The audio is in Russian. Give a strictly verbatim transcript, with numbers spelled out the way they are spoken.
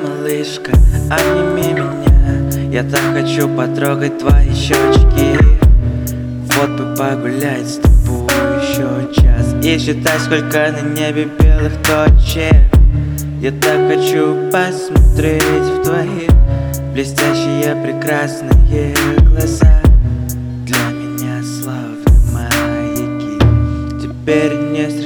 малышка, обними меня. Я так хочу потрогать твои щечки. Вот бы погулять с тобой еще час и считать, сколько на небе белых точек. Я так хочу посмотреть в твои блестящие прекрасные глаза. Для меня словно маяки. Теперь не